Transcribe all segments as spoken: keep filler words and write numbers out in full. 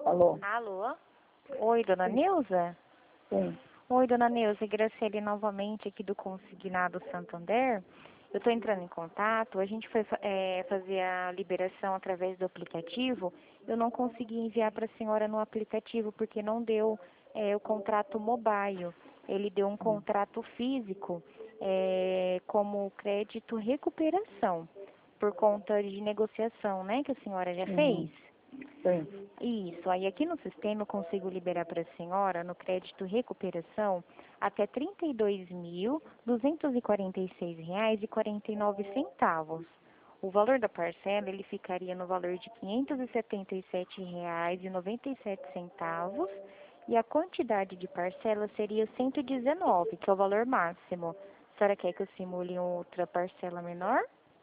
Alô? Alô? Oi, dona Neuza? Sim. Oi, dona Neuza, Graciele novamente aqui do Consignado Santander. Eu estou entrando em contato, a gente foi é, fazer a liberação através do aplicativo. Eu não consegui enviar para a senhora no aplicativo porque não deu é, o contrato mobile. Ele deu um contrato físico é, como crédito recuperação, por conta de negociação, né, que a senhora já Uhum. fez. Sim. Isso, aí aqui no sistema eu consigo liberar para a senhora, no crédito recuperação, até trinta e dois mil, duzentos e quarenta e seis reais e quarenta e nove centavos. O valor da parcela, ele ficaria no valor de quinhentos e setenta e sete reais e noventa e sete centavos, e a quantidade de parcela seria cento e dezenove, que é o valor máximo. A senhora quer que eu simule outra parcela menor?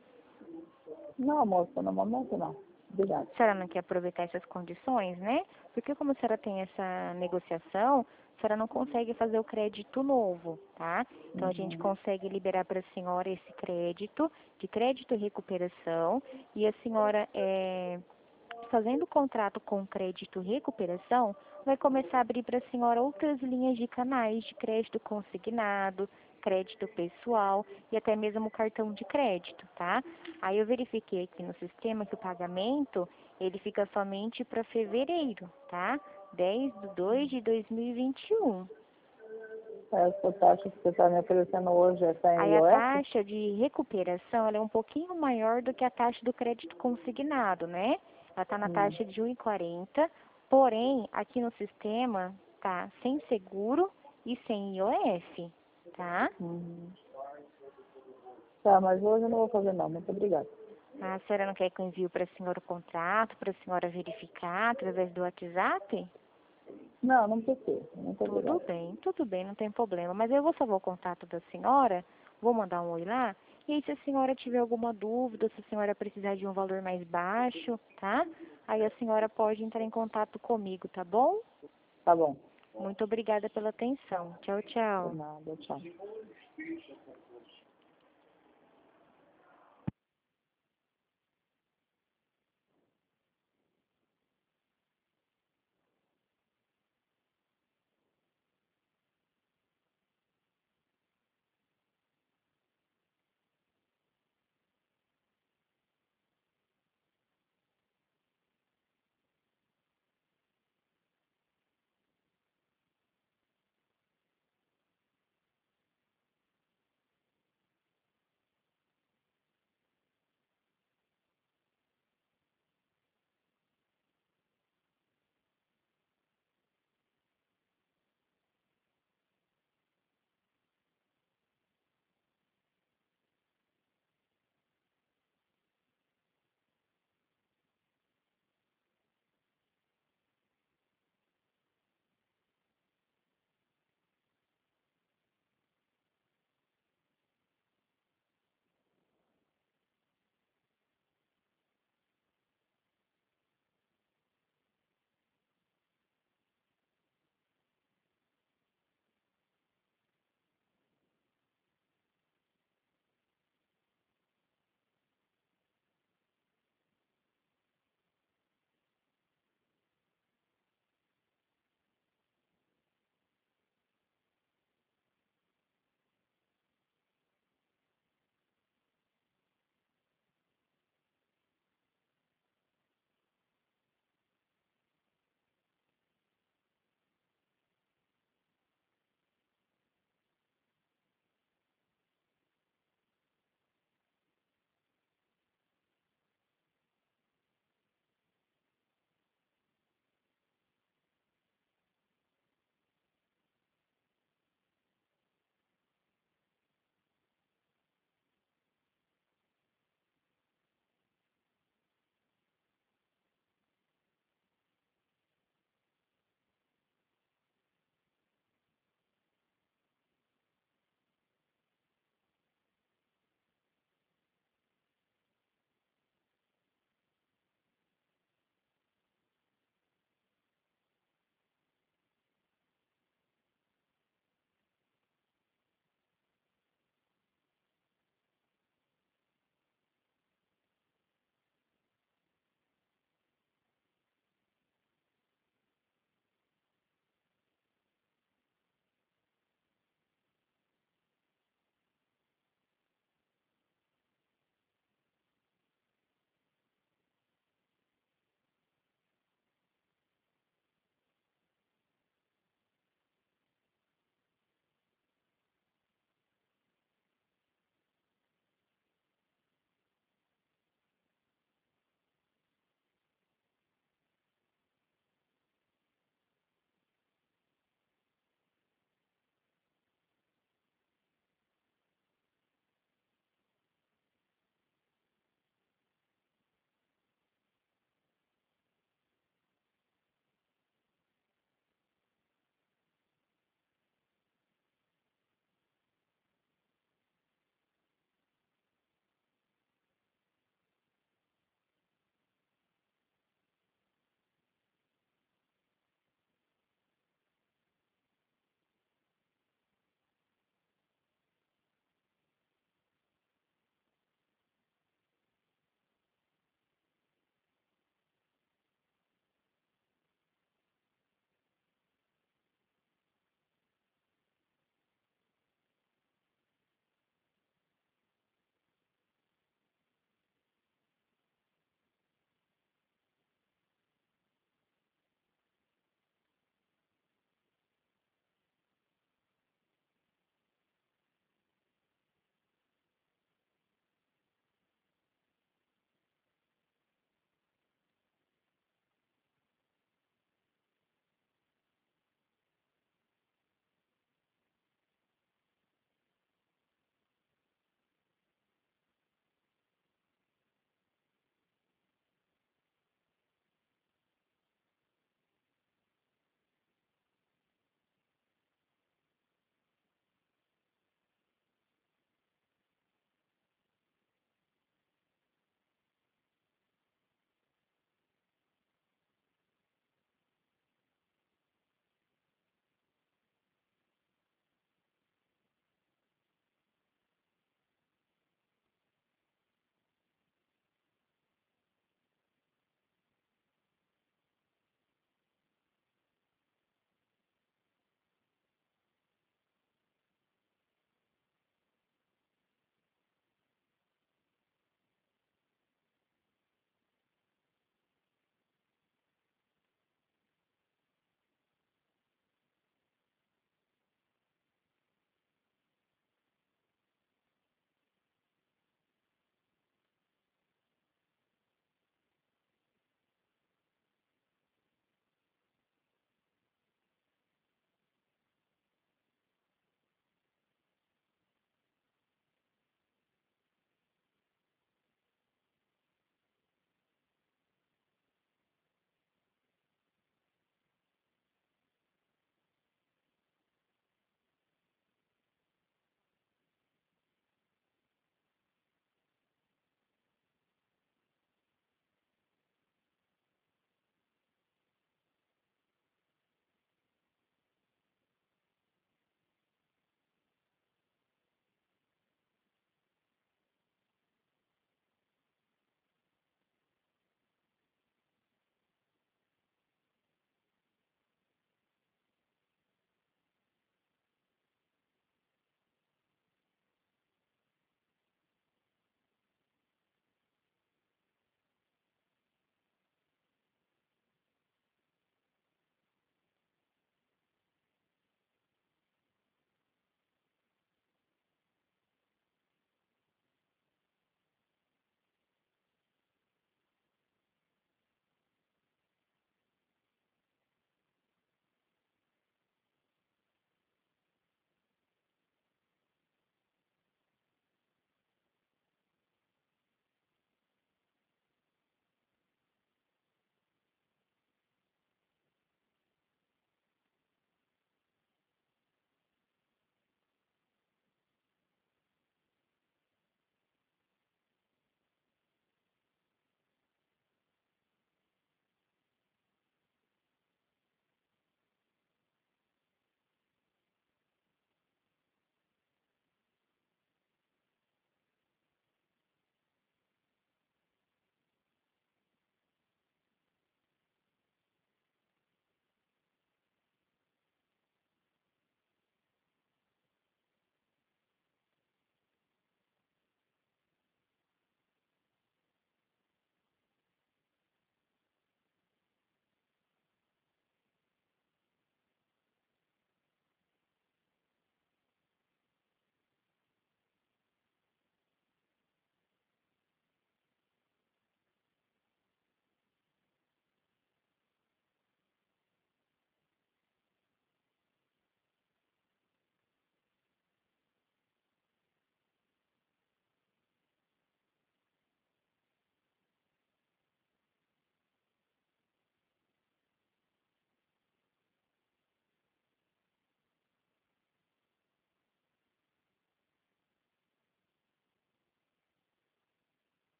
Não, moça, no momento não. Obrigada. A senhora não quer aproveitar essas condições, né? Porque como a senhora tem essa negociação, a senhora não consegue fazer o crédito novo, tá? Então a gente Uhum. consegue liberar para a senhora esse crédito, de crédito e recuperação, e a senhora, é, fazendo o contrato com crédito e recuperação, vai começar a abrir para a senhora outras linhas de canais de crédito consignado, crédito pessoal e até mesmo cartão de crédito, tá? Aí eu verifiquei aqui no sistema que o pagamento, ele fica somente para fevereiro, tá? dez de dois de dois mil e vinte e um. Essa taxa que você está me oferecendo hoje é sem Aí a I O F? taxa de recuperação, ela é um pouquinho maior do que a taxa do crédito consignado, né? Ela está na Hum. taxa de um vírgula quarenta, porém, aqui no sistema tá sem seguro e sem I O F, tá? Uhum. Tá, mas hoje eu não vou fazer não. Muito obrigada. A senhora não quer que eu envie para a senhora o contrato, para a senhora verificar através do WhatsApp? Não, não precisa. Muito Tudo obrigada. bem, tudo bem, não tem problema. Mas eu vou salvar o contato da senhora, vou mandar um oi lá. E aí, se a senhora tiver alguma dúvida, se a senhora precisar de um valor mais baixo, tá? Aí a senhora pode entrar em contato comigo, tá bom? Tá bom. Muito obrigada pela atenção. Tchau, Por tchau. nada. Tchau.